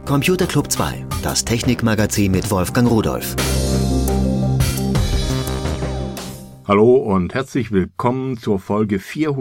Computer Club 2, das Technikmagazin mit Wolfgang Rudolph. Hallo und herzlich willkommen zur Folge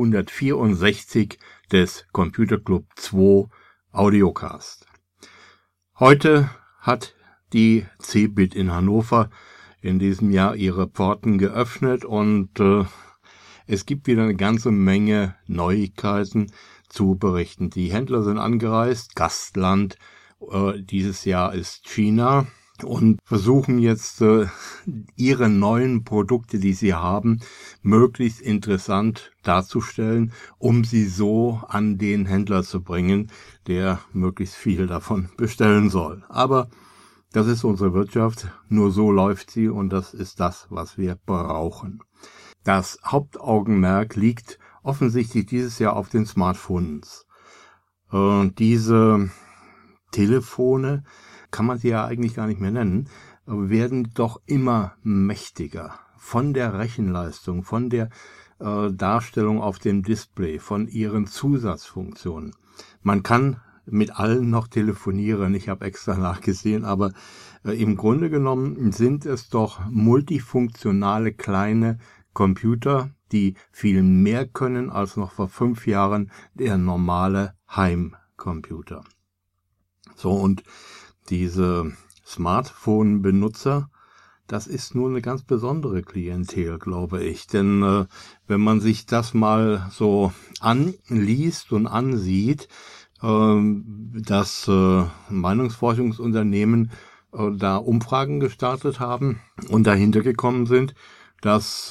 464 des Computer Club 2 Audiocast. Heute hat die CeBIT in Hannover in diesem Jahr ihre Pforten geöffnet und es gibt wieder eine ganze Menge Neuigkeiten zu berichten. Die Händler sind angereist, Gastland dieses Jahr ist China und versuchen jetzt ihre neuen Produkte, die sie haben, möglichst interessant darzustellen, um sie so an den Händler zu bringen, der möglichst viel davon bestellen soll. Aber das ist unsere Wirtschaft, nur so läuft sie und das ist das, was wir brauchen. Das Hauptaugenmerk liegt offensichtlich dieses Jahr auf den Smartphones. Diese Telefone, kann man sie ja eigentlich gar nicht mehr nennen, werden doch immer mächtiger. Von der Rechenleistung, von der Darstellung auf dem Display, von ihren Zusatzfunktionen. Man kann mit allen noch telefonieren, ich habe extra nachgesehen, aber im Grunde genommen sind es doch multifunktionale kleine Computer, die viel mehr können als noch vor 5 Jahren der normale Heimcomputer. So, und diese Smartphone-Benutzer, das ist nur eine ganz besondere Klientel, glaube ich. Denn wenn man sich das mal so anliest und ansieht, dass Meinungsforschungsunternehmen da Umfragen gestartet haben und dahinter gekommen sind, dass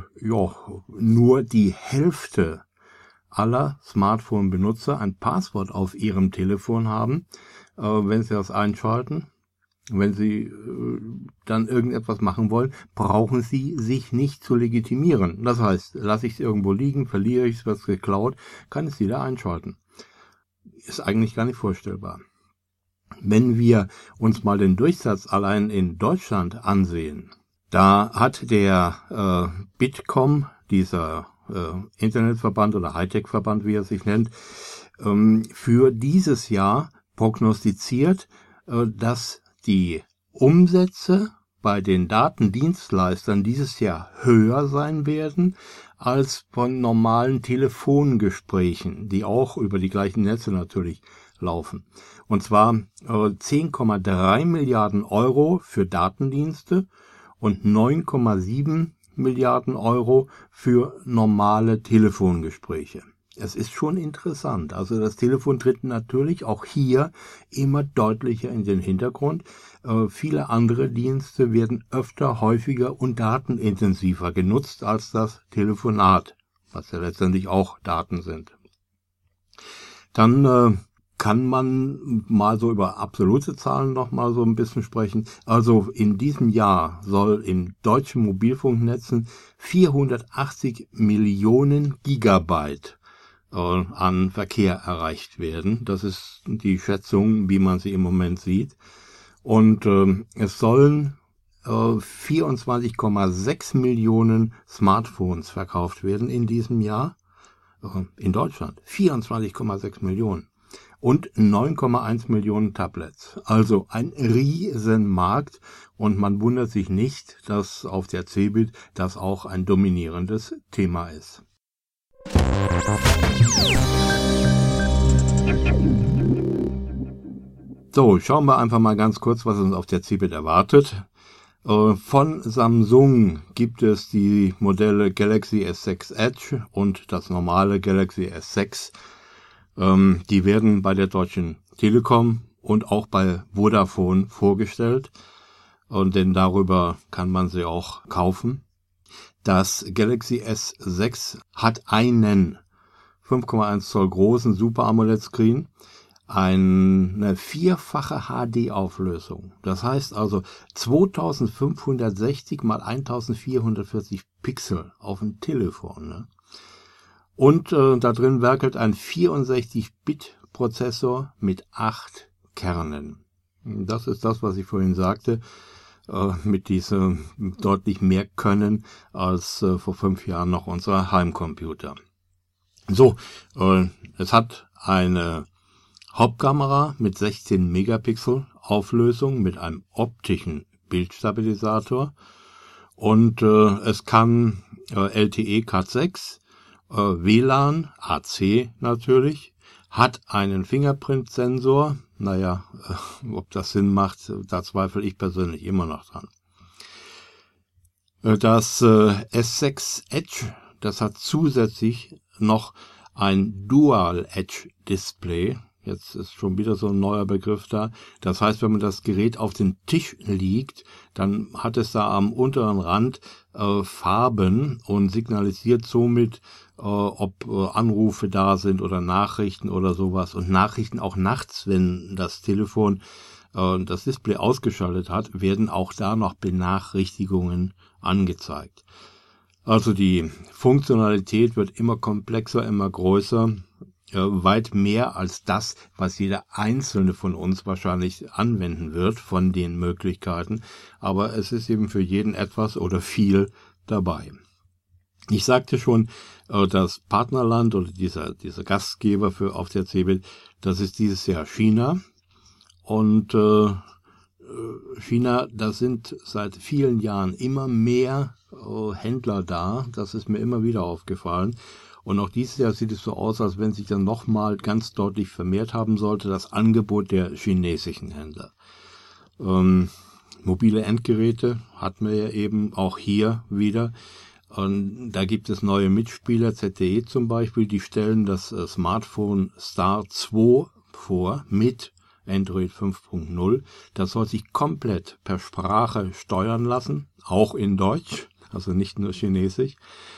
nur die Hälfte aller Smartphone-Benutzer ein Passwort auf ihrem Telefon haben, wenn sie das einschalten. Wenn sie dann irgendetwas machen wollen, brauchen sie sich nicht zu legitimieren. Das heißt, lasse ich es irgendwo liegen, verliere ich es, wird geklaut, kann ich es wieder einschalten. Ist eigentlich gar nicht vorstellbar. Wenn wir uns mal den Durchsatz allein in Deutschland ansehen, da hat der Bitkom, dieser Internetverband oder Hightech-Verband, wie er sich nennt, für dieses Jahr prognostiziert, dass die Umsätze bei den Datendienstleistern dieses Jahr höher sein werden als von normalen Telefongesprächen, die auch über die gleichen Netze natürlich laufen. Und zwar 10,3 Milliarden Euro für Datendienste und 9,7 Milliarden Euro für normale Telefongespräche. Es ist schon interessant. Also das Telefon tritt natürlich auch hier immer deutlicher in den Hintergrund. Viele andere Dienste werden öfter, häufiger und datenintensiver genutzt als das Telefonat, was ja letztendlich auch Daten sind. Dann kann man mal so über absolute Zahlen noch mal so ein bisschen sprechen. Also in diesem Jahr soll in deutschen Mobilfunknetzen 480 Millionen Gigabyte an Verkehr erreicht werden. Das ist die Schätzung, wie man sie im Moment sieht. Und es sollen 24,6 Millionen Smartphones verkauft werden in diesem Jahr. In Deutschland 24,6 Millionen. Und 9,1 Millionen Tablets. Also ein Riesenmarkt und man wundert sich nicht, dass auf der CeBIT das auch ein dominierendes Thema ist. So, schauen wir einfach mal ganz kurz, was uns auf der CeBIT erwartet. Von Samsung gibt es die Modelle Galaxy S6 Edge und das normale Galaxy S6. Die werden bei der Deutschen Telekom und auch bei Vodafone vorgestellt. Und denn darüber kann man sie auch kaufen. Das Galaxy S6 hat einen 5,1 Zoll großen Super AMOLED Screen, eine 4-fache HD-Auflösung. Das heißt also 2560 mal 1440 Pixel auf dem Telefon. Ne? Und da drin werkelt ein 64-Bit-Prozessor mit 8 Kernen. Das ist das, was ich vorhin sagte, mit diesem deutlich mehr Können als vor 5 Jahren noch unser Heimcomputer. So, es hat eine Hauptkamera mit 16 Megapixel Auflösung mit einem optischen Bildstabilisator und es kann LTE Cat6, WLAN, AC natürlich, hat einen Fingerprint-Sensor. Naja, ob das Sinn macht, da zweifle ich persönlich immer noch dran. Das S6 Edge, das hat zusätzlich noch ein Dual Edge Display. Jetzt ist schon wieder so ein neuer Begriff da. Das heißt, wenn man das Gerät auf den Tisch liegt, dann hat es da am unteren Rand Farben und signalisiert somit, ob Anrufe da sind oder Nachrichten oder sowas. Und Nachrichten auch nachts, wenn das Telefon das Display ausgeschaltet hat, werden auch da noch Benachrichtigungen angezeigt. Also die Funktionalität wird immer komplexer, immer größer. Weit mehr als das, was jeder Einzelne von uns wahrscheinlich anwenden wird von den Möglichkeiten. Aber es ist eben für jeden etwas oder viel dabei. Ich sagte schon, das Partnerland oder dieser Gastgeber auf der CeBIT, das ist dieses Jahr China. Und China, da sind seit vielen Jahren immer mehr Händler da. Das ist mir immer wieder aufgefallen. Und auch dieses Jahr sieht es so aus, als wenn sich dann nochmal ganz deutlich vermehrt haben sollte, das Angebot der chinesischen Händler. Mobile Endgeräte hatten wir ja eben auch hier wieder. Und da gibt es neue Mitspieler, ZTE zum Beispiel, die stellen das Smartphone Star 2 vor mit Android 5.0. Das soll sich komplett per Sprache steuern lassen, auch in Deutsch, also nicht nur Chinesisch.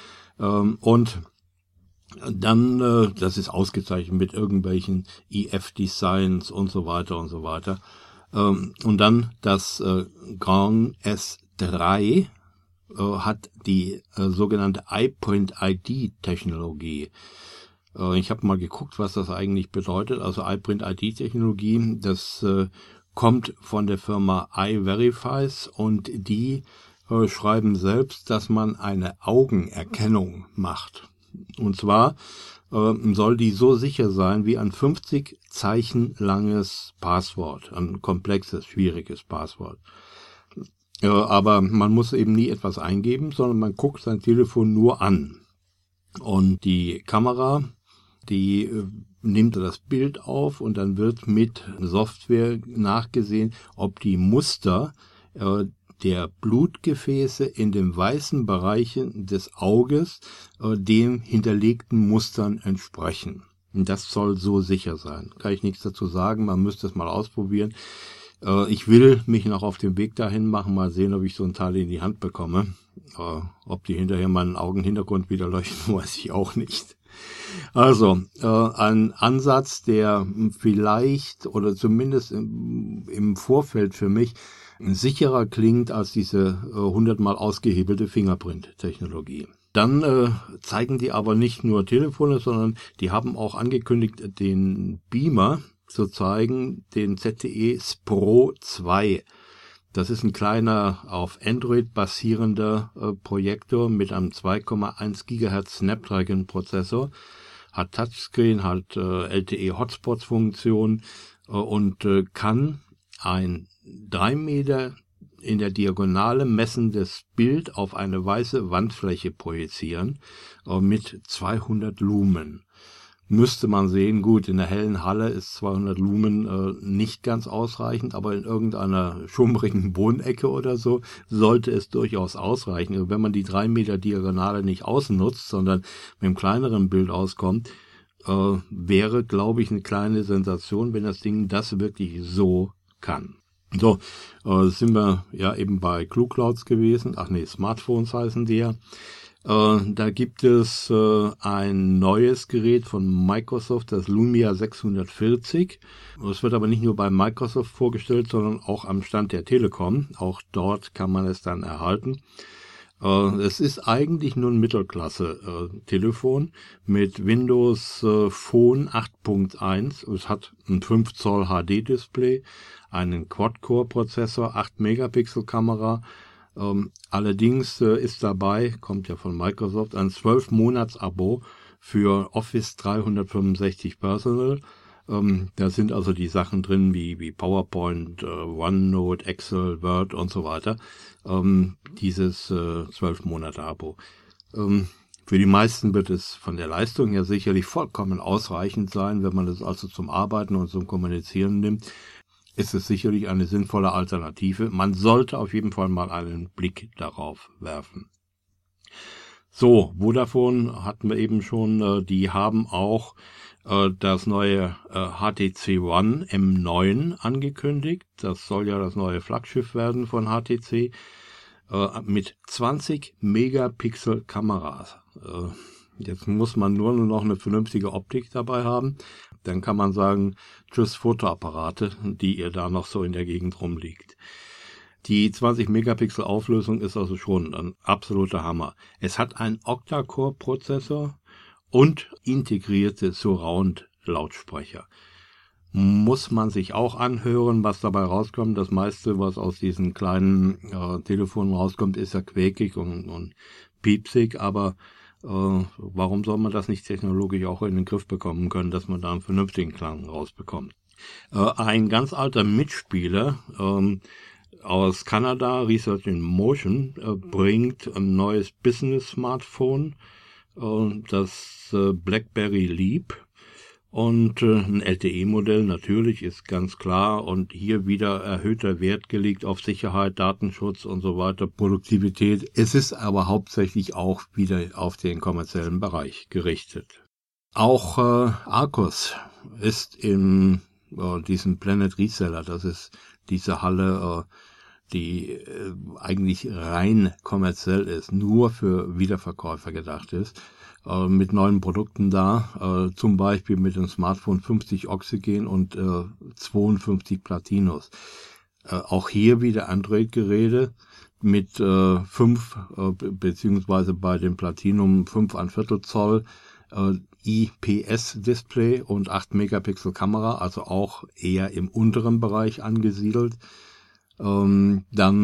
Und dann, das ist ausgezeichnet mit irgendwelchen EF-Designs und so weiter und so weiter. Und dann das Grand S3 hat die sogenannte iPrint-ID-Technologie. Ich habe mal geguckt, was das eigentlich bedeutet. Also iPrint-ID-Technologie, das kommt von der Firma iVerifies und die schreiben selbst, dass man eine Augenerkennung macht. Und zwar soll die so sicher sein wie ein 50 Zeichen langes Passwort, ein komplexes, schwieriges Passwort. Aber man muss eben nie etwas eingeben, sondern man guckt sein Telefon nur an. Und die Kamera, die nimmt das Bild auf und dann wird mit Software nachgesehen, ob die Muster der Blutgefäße in den weißen Bereichen des Auges den hinterlegten Mustern entsprechen. Und das soll so sicher sein. Kann ich nichts dazu sagen, man müsste es mal ausprobieren. Ich will mich noch auf den Weg dahin machen, mal sehen, ob ich so ein Teil in die Hand bekomme. Ob die hinterher meinen Augenhintergrund wieder leuchten, weiß ich auch nicht. Also, ein Ansatz, der vielleicht oder zumindest im Vorfeld für mich sicherer klingt als diese 100-mal ausgehebelte Fingerprint-Technologie. Dann zeigen die aber nicht nur Telefone, sondern die haben auch angekündigt, den Beamer zu zeigen, den ZTE Spro 2. Das ist ein kleiner auf Android basierender Projektor mit einem 2,1 GHz Snapdragon Prozessor, hat Touchscreen, hat LTE Hotspots Funktion und kann ein 3 Meter in der Diagonale messendes Bild auf eine weiße Wandfläche projizieren mit 200 Lumen. Müsste man sehen, gut, in der hellen Halle ist 200 Lumen nicht ganz ausreichend, aber in irgendeiner schummrigen Wohnecke oder so sollte es durchaus ausreichen. Also wenn man die 3 Meter Diagonale nicht ausnutzt, sondern mit einem kleineren Bild auskommt, wäre, glaube ich, eine kleine Sensation, wenn das Ding das wirklich so kann. So, sind wir ja eben bei ClueClouds gewesen. Ach nee, Smartphones heißen die ja. Da gibt es ein neues Gerät von Microsoft, das Lumia 640. Es wird aber nicht nur bei Microsoft vorgestellt, sondern auch am Stand der Telekom. Auch dort kann man es dann erhalten. Es ist eigentlich nur ein Mittelklasse-Telefon mit Windows Phone 8.1. Es hat ein 5 Zoll HD-Display, einen Quad-Core-Prozessor, 8 Megapixel Kamera. Allerdings ist dabei, kommt ja von Microsoft, ein 12-Monats-Abo für Office 365 Personal. Da sind also die Sachen drin wie PowerPoint, OneNote, Excel, Word und so weiter. Dieses 12-Monate-Abo. Für die meisten wird es von der Leistung her sicherlich vollkommen ausreichend sein, wenn man es also zum Arbeiten und zum Kommunizieren nimmt. Ist es sicherlich eine sinnvolle Alternative. Man sollte auf jeden Fall mal einen Blick darauf werfen. So, Vodafone hatten wir eben schon, die haben auch das neue HTC One M9 angekündigt. Das soll ja das neue Flaggschiff werden von HTC mit 20 Megapixel Kameras. Jetzt muss man nur noch eine vernünftige Optik dabei haben. Dann kann man sagen, tschüss Fotoapparate, die ihr da noch so in der Gegend rumliegt. Die 20 Megapixel Auflösung ist also schon ein absoluter Hammer. Es hat einen Octa-Core-Prozessor und integrierte Surround-Lautsprecher. Muss man sich auch anhören, was dabei rauskommt. Das meiste, was aus diesen kleinen Telefonen rauskommt, ist ja quäkig und piepsig, aber warum soll man das nicht technologisch auch in den Griff bekommen können, dass man da einen vernünftigen Klang rausbekommt? Ein ganz alter Mitspieler aus Kanada, Research in Motion, bringt ein neues Business-Smartphone, das BlackBerry Leap. Und ein LTE-Modell natürlich ist ganz klar und hier wieder erhöhter Wert gelegt auf Sicherheit, Datenschutz und so weiter, Produktivität. Es ist aber hauptsächlich auch wieder auf den kommerziellen Bereich gerichtet. Auch Arcus ist in diesem Planet Reseller, das ist diese Halle, die eigentlich rein kommerziell ist, nur für Wiederverkäufer gedacht ist, mit neuen Produkten da, zum Beispiel mit dem Smartphone 50 Oxygen und 52 Platinos. Auch hier wieder Android-Geräte mit 5 beziehungsweise bei dem Platinum 5,25 Zoll IPS-Display und 8 Megapixel Kamera, also auch eher im unteren Bereich angesiedelt. Dann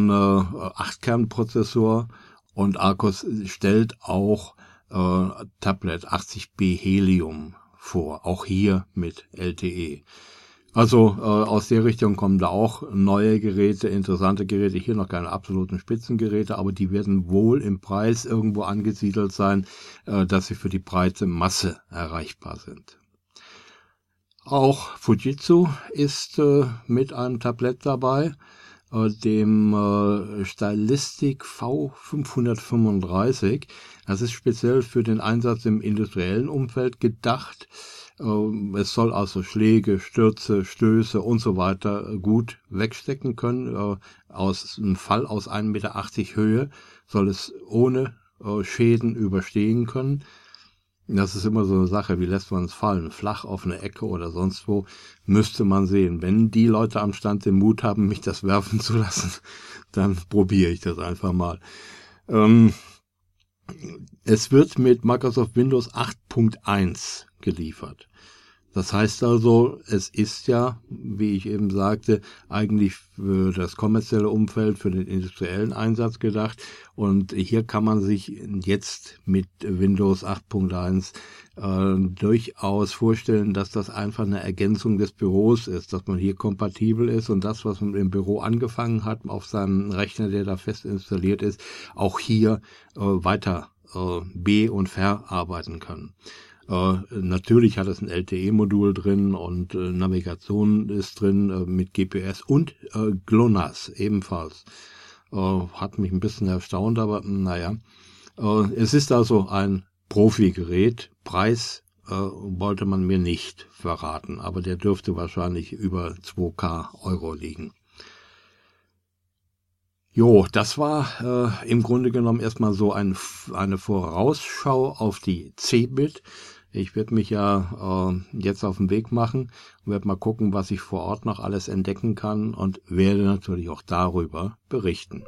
8-Kern-Prozessor und Arcus stellt auch Tablet 80B Helium vor, auch hier mit LTE. Also aus der Richtung kommen da auch neue Geräte, interessante Geräte, hier noch keine absoluten Spitzengeräte, aber die werden wohl im Preis irgendwo angesiedelt sein, dass sie für die breite Masse erreichbar sind. Auch Fujitsu ist mit einem Tablet dabei, dem Stylistic V535. Das ist speziell für den Einsatz im industriellen Umfeld gedacht. Es soll also Schläge, Stürze, Stöße und so weiter gut wegstecken können. Aus einem Fall aus 1,80 Meter Höhe soll es ohne Schäden überstehen können. Das ist immer so eine Sache, wie lässt man es fallen? Flach auf eine Ecke oder sonst wo, müsste man sehen. Wenn die Leute am Stand den Mut haben, mich das werfen zu lassen, dann probiere ich das einfach mal. Es wird mit Microsoft Windows 8.1 geliefert. Das heißt also, es ist ja, wie ich eben sagte, eigentlich für das kommerzielle Umfeld, für den industriellen Einsatz gedacht. Und hier kann man sich jetzt mit Windows 8.1 durchaus vorstellen, dass das einfach eine Ergänzung des Büros ist, dass man hier kompatibel ist und das, was man im Büro angefangen hat, auf seinem Rechner, der da fest installiert ist, auch hier weiter be- und verarbeiten kann. Natürlich hat es ein LTE-Modul drin und Navigation ist drin mit GPS und GLONASS ebenfalls. Hat mich ein bisschen erstaunt, aber naja. Es ist also ein Profi-Gerät. Preis wollte man mir nicht verraten, aber der dürfte wahrscheinlich über 2.000 Euro liegen. Jo, das war im Grunde genommen erstmal so eine Vorausschau auf die CeBIT. Ich werde mich ja jetzt auf den Weg machen und werde mal gucken, was ich vor Ort noch alles entdecken kann und werde natürlich auch darüber berichten.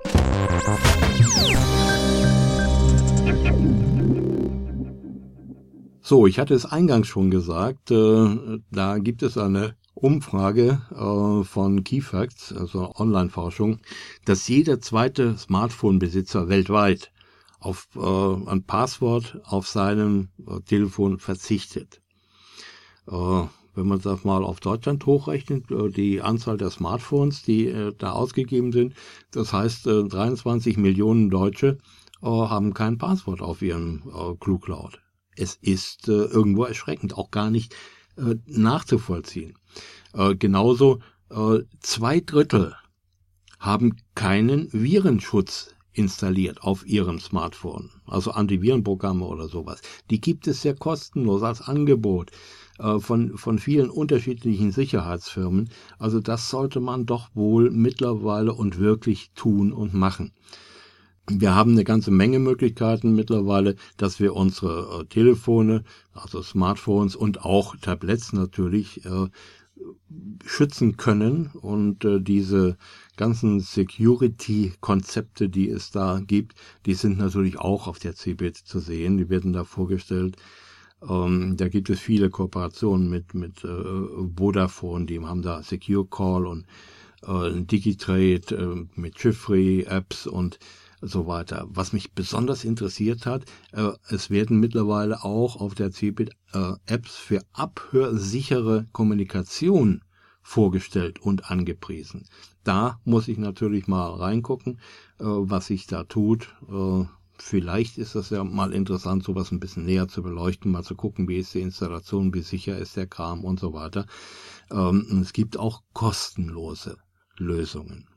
So, ich hatte es eingangs schon gesagt, da gibt es eine Umfrage von Keyfacts, also Online-Forschung, dass jeder zweite Smartphone-Besitzer weltweit auf ein Passwort auf seinem Telefon verzichtet. Wenn man das mal auf Deutschland hochrechnet, die Anzahl der Smartphones, die da ausgegeben sind, das heißt 23 Millionen Deutsche haben kein Passwort auf ihrem Cluecloud. Es ist irgendwo erschreckend, auch gar nicht nachzuvollziehen. Genauso 2/3 haben keinen Virenschutz installiert auf ihrem Smartphone, also Antivirenprogramme oder sowas. Die gibt es ja kostenlos als Angebot von vielen unterschiedlichen Sicherheitsfirmen. Also das sollte man doch wohl mittlerweile und wirklich tun und machen. Wir haben eine ganze Menge Möglichkeiten mittlerweile, dass wir unsere Telefone, also Smartphones und auch Tablets natürlich schützen können. Und diese ganzen Security-Konzepte, die es da gibt, die sind natürlich auch auf der CeBIT zu sehen. Die werden da vorgestellt. Da gibt es viele Kooperationen mit Vodafone, die haben da Secure Call und Digitrade mit Chiffre-Apps und so weiter. Was mich besonders interessiert hat, es werden mittlerweile auch auf der CeBIT Apps für abhörsichere Kommunikation vorgestellt und angepriesen. Da muss ich natürlich mal reingucken, was sich da tut. Vielleicht ist das ja mal interessant, sowas ein bisschen näher zu beleuchten, mal zu gucken, wie ist die Installation, wie sicher ist der Kram und so weiter. Es gibt auch kostenlose Lösungen.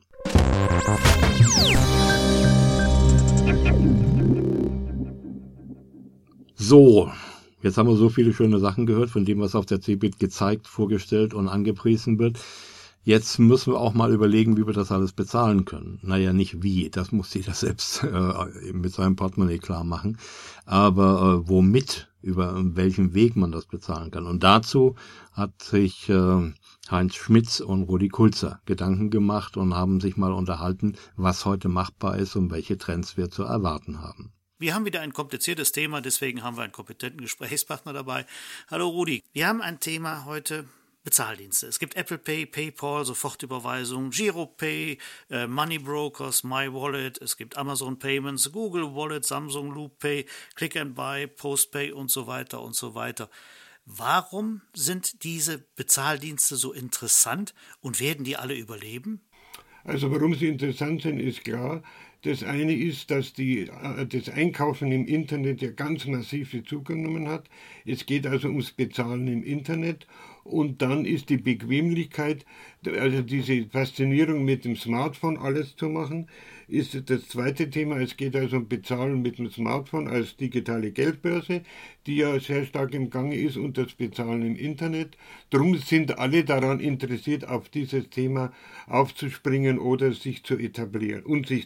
So, jetzt haben wir so viele schöne Sachen gehört, von dem, was auf der CeBIT gezeigt, vorgestellt und angepriesen wird. Jetzt müssen wir auch mal überlegen, wie wir das alles bezahlen können. Naja, nicht wie, das muss jeder selbst mit seinem Portemonnaie klar machen. Aber womit, über welchen Weg man das bezahlen kann. Und dazu hat sich Heinz Schmitz und Rudi Kulzer Gedanken gemacht und haben sich mal unterhalten, was heute machbar ist und welche Trends wir zu erwarten haben. Wir haben wieder ein kompliziertes Thema, deswegen haben wir einen kompetenten Gesprächspartner dabei. Hallo Rudi, wir haben ein Thema heute, Bezahldienste. Es gibt Apple Pay, PayPal, Sofortüberweisung, Giropay, Money Brokers, My Wallet, es gibt Amazon Payments, Google Wallet, Samsung Loop Pay, Click and Buy, Postpay und so weiter und so weiter. Warum sind diese Bezahldienste so interessant und werden die alle überleben? Also warum sie interessant sind, ist klar. Das eine ist, dass das Einkaufen im Internet ja ganz massiv zugenommen hat. Es geht also ums Bezahlen im Internet. Und dann ist die Bequemlichkeit, also diese Faszinierung mit dem Smartphone alles zu machen, ist das zweite Thema. Es geht also um Bezahlen mit dem Smartphone als digitale Geldbörse, die ja sehr stark im Gange ist, und das Bezahlen im Internet. Darum sind alle daran interessiert, auf dieses Thema aufzuspringen oder sich zu etablieren.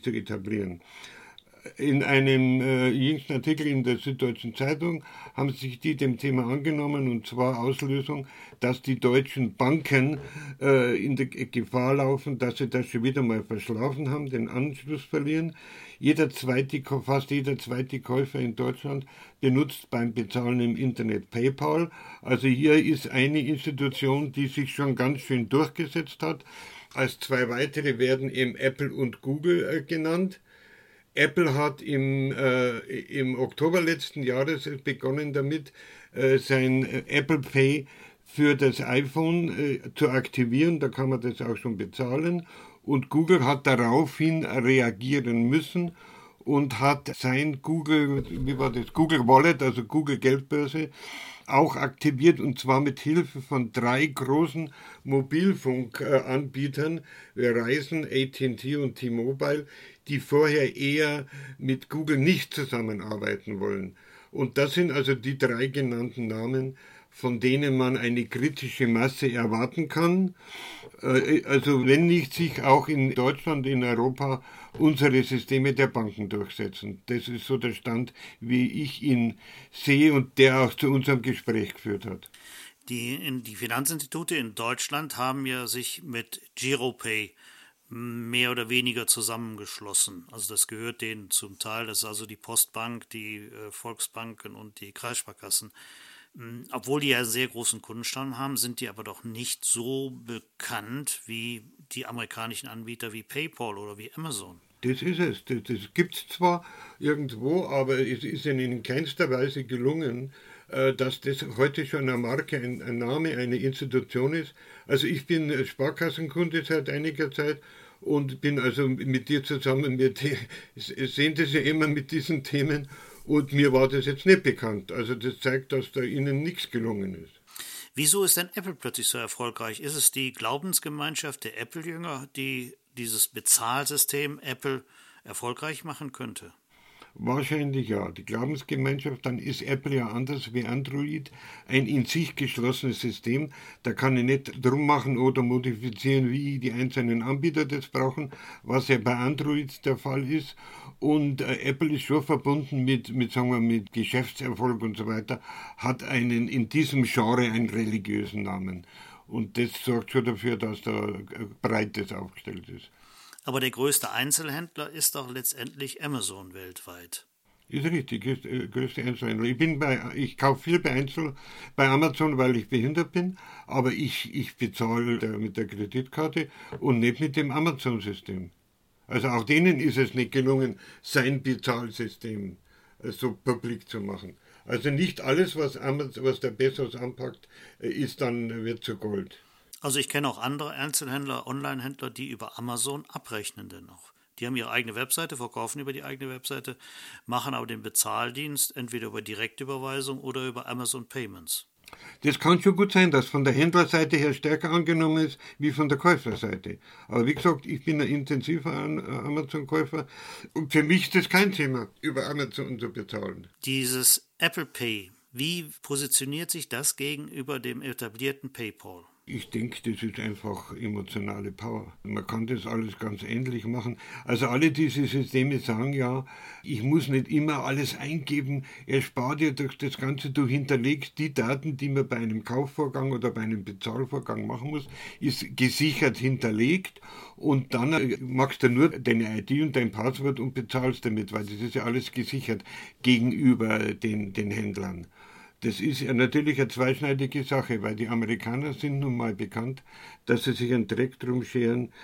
In einem jüngsten Artikel in der Süddeutschen Zeitung haben sich die dem Thema angenommen, und zwar Auslösung, dass die deutschen Banken in der Gefahr laufen, dass sie das schon wieder mal verschlafen haben, den Anschluss verlieren. Fast jeder zweite Käufer in Deutschland benutzt beim Bezahlen im Internet PayPal. Also hier ist eine Institution, die sich schon ganz schön durchgesetzt hat. Als zwei weitere werden eben Apple und Google genannt. Apple hat im Oktober letzten Jahres begonnen damit, sein Apple Pay für das iPhone zu aktivieren. Da kann man das auch schon bezahlen. Und Google hat daraufhin reagieren müssen und hat sein Google Wallet, also Google Geldbörse, auch aktiviert, und zwar mit Hilfe von 3 großen Mobilfunkanbietern, Verizon, AT&T und T-Mobile, die vorher eher mit Google nicht zusammenarbeiten wollen. Und das sind also die 3 genannten Namen, von denen man eine kritische Masse erwarten kann. Also wenn nicht sich auch in Deutschland, in Europa unsere Systeme der Banken durchsetzen. Das ist so der Stand, wie ich ihn sehe und der auch zu unserem Gespräch geführt hat. Die Finanzinstitute in Deutschland haben ja sich mit Giropay mehr oder weniger zusammengeschlossen. Also das gehört denen zum Teil. Das ist also die Postbank, die Volksbanken und die Kreissparkassen. Obwohl die ja einen sehr großen Kundenstamm haben, sind die aber doch nicht so bekannt wie die amerikanischen Anbieter wie PayPal oder wie Amazon. Das ist es. Das gibt es zwar irgendwo, aber es ist ihnen in keinster Weise gelungen, dass das heute schon eine Marke, ein Name, eine Institution ist. Also ich bin Sparkassenkunde seit einiger Zeit und bin also mit dir zusammen, wir sehen das ja immer mit diesen Themen und mir war das jetzt nicht bekannt. Also das zeigt, dass da ihnen nichts gelungen ist. Wieso ist denn Apple plötzlich so erfolgreich? Ist es die Glaubensgemeinschaft der Apple-Jünger, die dieses Bezahlsystem Apple erfolgreich machen könnte? Wahrscheinlich ja. Die Glaubensgemeinschaft, dann ist Apple ja anders wie Android ein in sich geschlossenes System. Da kann ich nicht drum machen oder modifizieren, wie die einzelnen Anbieter das brauchen, was ja bei Android der Fall ist. Und Apple ist schon verbunden sagen wir, mit Geschäftserfolg und so weiter, hat in diesem Genre einen religiösen Namen. Und das sorgt schon dafür, dass da Breites aufgestellt ist. Aber der größte Einzelhändler ist doch letztendlich Amazon weltweit. Ist richtig, ist der größte Einzelhändler. Ich kaufe viel bei Amazon, weil ich behindert bin, aber ich bezahle mit der Kreditkarte und nicht mit dem Amazon-System. Also auch denen ist es nicht gelungen, sein Bezahlsystem so publik zu machen. Also nicht alles, was der Bezos anpackt, wird zu Gold. Also ich kenne auch andere Einzelhändler, Online-Händler, die über Amazon abrechnen dennoch. Die haben ihre eigene Webseite, verkaufen über die eigene Webseite, machen aber den Bezahldienst entweder über Direktüberweisung oder über Amazon Payments. Das kann schon gut sein, dass von der Händlerseite her stärker angenommen ist, wie von der Käuferseite. Aber wie gesagt, ich bin ein intensiver Amazon-Käufer und für mich ist das kein Thema, über Amazon zu bezahlen. Dieses Apple Pay, wie positioniert sich das gegenüber dem etablierten PayPal? Ich denke, das ist einfach emotionale Power. Man kann das alles ganz ähnlich machen. Also alle diese Systeme sagen ja, ich muss nicht immer alles eingeben. Er spart dir durch das Ganze, du hinterlegst die Daten, die man bei einem Kaufvorgang oder bei einem Bezahlvorgang machen muss, ist gesichert hinterlegt und dann machst du nur deine ID und dein Passwort und bezahlst damit, weil das ist ja alles gesichert gegenüber den Händlern. Das ist ja natürlich eine zweischneidige Sache, weil die Amerikaner sind nun mal bekannt, dass sie sich einen Dreck drum scheren,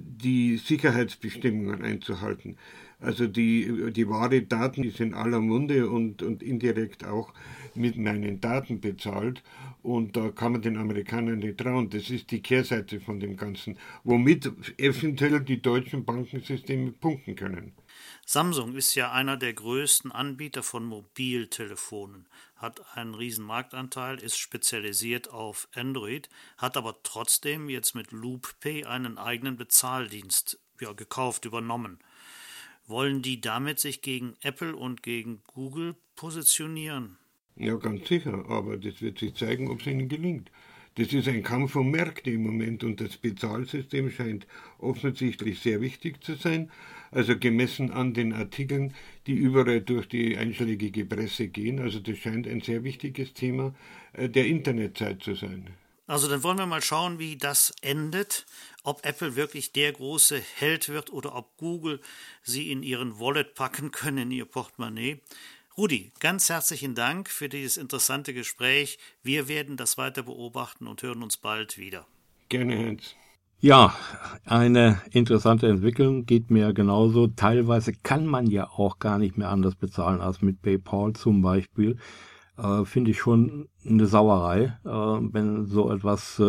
die Sicherheitsbestimmungen einzuhalten. Also die wahre Daten ist in aller Munde und indirekt auch mit meinen Daten bezahlt und da kann man den Amerikanern nicht trauen. Das ist die Kehrseite von dem Ganzen, womit eventuell die deutschen Bankensysteme punkten können. Samsung ist ja einer der größten Anbieter von Mobiltelefonen, hat einen riesen Marktanteil, ist spezialisiert auf Android, hat aber trotzdem jetzt mit LoopPay einen eigenen Bezahldienst gekauft, übernommen. Wollen die damit sich gegen Apple und gegen Google positionieren? Ja, ganz sicher, aber das wird sich zeigen, ob es ihnen gelingt. Das ist ein Kampf um Märkte im Moment und das Bezahlsystem scheint offensichtlich sehr wichtig zu sein. Also gemessen an den Artikeln, die überall durch die einschlägige Presse gehen. Also das scheint ein sehr wichtiges Thema der Internetzeit zu sein. Also dann wollen wir mal schauen, wie das endet, ob Apple wirklich der große Held wird oder ob Google sie in ihren Wallet packen können, in ihr Portemonnaie. Rudi, ganz herzlichen Dank für dieses interessante Gespräch. Wir werden das weiter beobachten und hören uns bald wieder. Gerne, Heinz. Ja, eine interessante Entwicklung, geht mir genauso. Teilweise kann man ja auch gar nicht mehr anders bezahlen als mit PayPal zum Beispiel. Finde ich schon eine Sauerei, wenn so etwas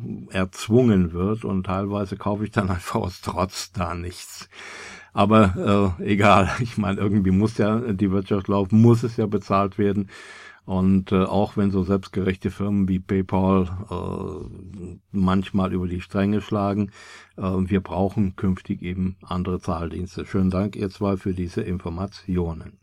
erzwungen wird und teilweise kaufe ich dann einfach aus Trotz da nichts. Aber egal, ich meine, irgendwie muss ja die Wirtschaft laufen, muss es ja bezahlt werden. Und auch wenn so selbstgerechte Firmen wie PayPal manchmal über die Stränge schlagen, wir brauchen künftig eben andere Zahldienste. Schönen Dank, ihr zwei, für diese Informationen.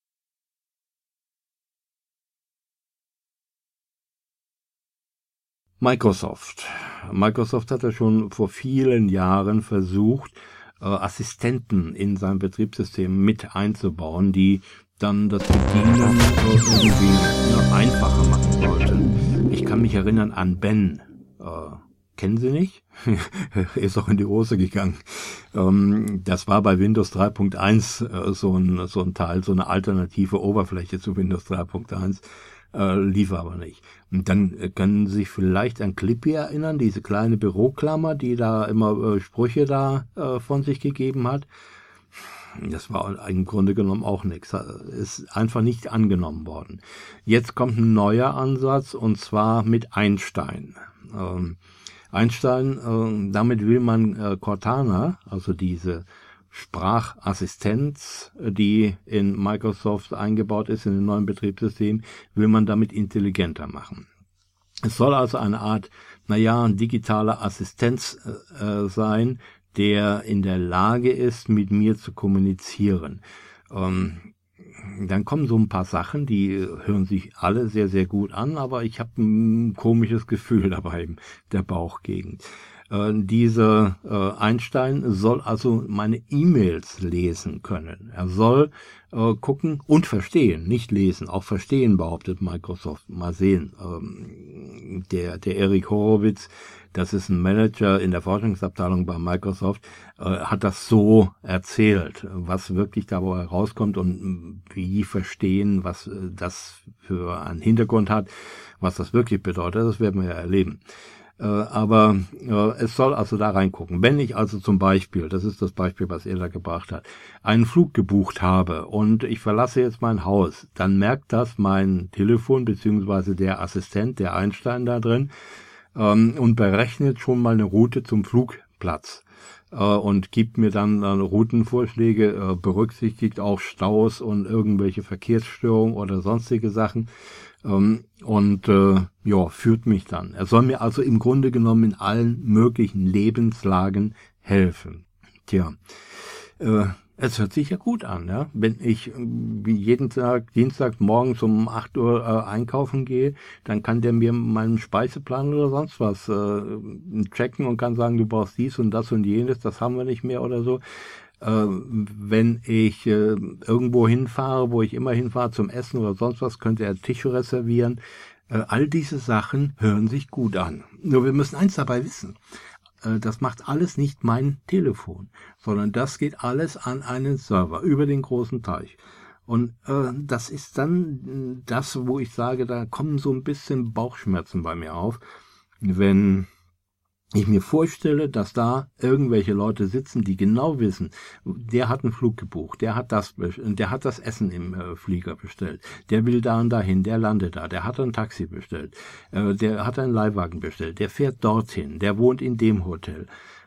Microsoft hat ja schon vor vielen Jahren versucht, Assistenten in sein Betriebssystem mit einzubauen, die dann das Bedienen irgendwie einfacher machen sollten. Ich kann mich erinnern an Ben. Kennen Sie nicht? Ist auch in die Hose gegangen. Das war bei Windows 3.1 so ein Teil, so eine alternative Oberfläche zu Windows 3.1. Lief aber nicht. Und dann können Sie sich vielleicht an Clippy erinnern, diese kleine Büroklammer, die da immer Sprüche da von sich gegeben hat. Das war im Grunde genommen auch nichts. Ist einfach nicht angenommen worden. Jetzt kommt ein neuer Ansatz, und zwar mit Einstein. Damit will man Cortana, also diese Sprachassistenz, die in Microsoft eingebaut ist, in den neuen Betriebssystem, will man damit intelligenter machen. Es soll also eine Art, ein digitaler Assistenz sein, der in der Lage ist, mit mir zu kommunizieren. Dann kommen so ein paar Sachen, die hören sich alle sehr, sehr gut an, aber ich habe ein komisches Gefühl dabei in der Bauchgegend. Dieser Einstein soll also meine E-Mails lesen können. Er soll gucken und verstehen, nicht lesen, auch verstehen, behauptet Microsoft. Mal sehen. Der Eric Horowitz, das ist ein Manager in der Forschungsabteilung bei Microsoft, hat das so erzählt, was wirklich dabei rauskommt und wie verstehen, was das für einen Hintergrund hat, was das wirklich bedeutet, das werden wir ja erleben. Aber es soll also da reingucken. Wenn ich also zum Beispiel, das ist das Beispiel, was er da gebracht hat, einen Flug gebucht habe und ich verlasse jetzt mein Haus, dann merkt das mein Telefon beziehungsweise der Assistent, der Einstein da drin, und berechnet schon mal eine Route zum Flugplatz und gibt mir dann Routenvorschläge, berücksichtigt auch Staus und irgendwelche Verkehrsstörungen oder sonstige Sachen. Führt mich dann. Er soll mir also im Grunde genommen in allen möglichen Lebenslagen helfen. Tja, es hört sich ja gut an, ja. Wenn ich wie jeden Tag, Dienstag morgens um 8 Uhr einkaufen gehe, dann kann der mir meinen Speiseplan oder sonst was checken und kann sagen, du brauchst dies und das und jenes, das haben wir nicht mehr oder so. Wenn ich irgendwo hinfahre, wo ich immer hinfahre zum Essen oder sonst was, könnte er Tische reservieren. All diese Sachen hören sich gut an. Nur wir müssen eins dabei wissen. Das macht alles nicht mein Telefon, sondern das geht alles an einen Server über den großen Teich. Und das ist dann das, wo ich sage, da kommen so ein bisschen Bauchschmerzen bei mir auf, wenn ich mir vorstelle, dass da irgendwelche Leute sitzen, die genau wissen, der hat einen Flug gebucht, der hat das Essen im Flieger bestellt, der will da und dahin, der landet da, der hat ein Taxi bestellt, der hat einen Leihwagen bestellt, der fährt dorthin, der wohnt in dem Hotel.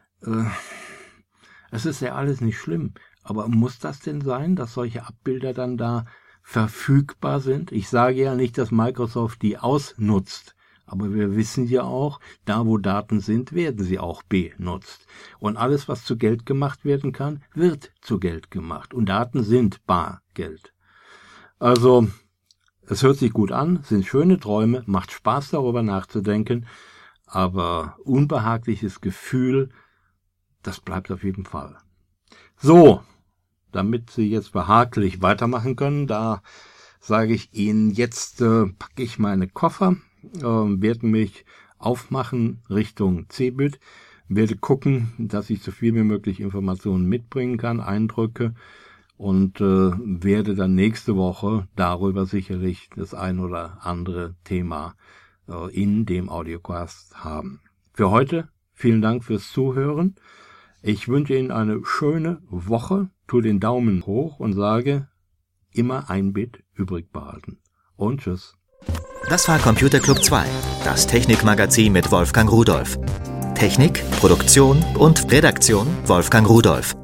Es ist ja alles nicht schlimm, aber muss das denn sein, dass solche Abbilder dann da verfügbar sind? Ich sage ja nicht, dass Microsoft die ausnutzt. Aber wir wissen ja auch, da wo Daten sind, werden sie auch benutzt. Und alles, was zu Geld gemacht werden kann, wird zu Geld gemacht. Und Daten sind Bargeld. Also, es hört sich gut an, sind schöne Träume, macht Spaß darüber nachzudenken, aber unbehagliches Gefühl, das bleibt auf jeden Fall. So, damit Sie jetzt behaglich weitermachen können, da sage ich Ihnen, jetzt packe ich meine Koffer, werde mich aufmachen Richtung CeBIT, werde gucken, dass ich so viel wie möglich Informationen mitbringen kann, Eindrücke und werde dann nächste Woche darüber sicherlich das ein oder andere Thema in dem Audiocast haben. Für heute vielen Dank fürs Zuhören. Ich wünsche Ihnen eine schöne Woche, tue den Daumen hoch und sage, immer ein Bit übrig behalten. Und tschüss. Das war Computer Club 2, das Technikmagazin mit Wolfgang Rudolph. Technik, Produktion und Redaktion Wolfgang Rudolph.